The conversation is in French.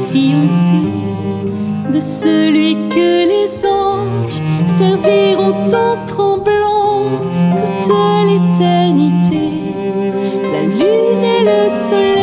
fiancé de celui que les anges serviront en tremblant toute l'éternité. La lune et le soleil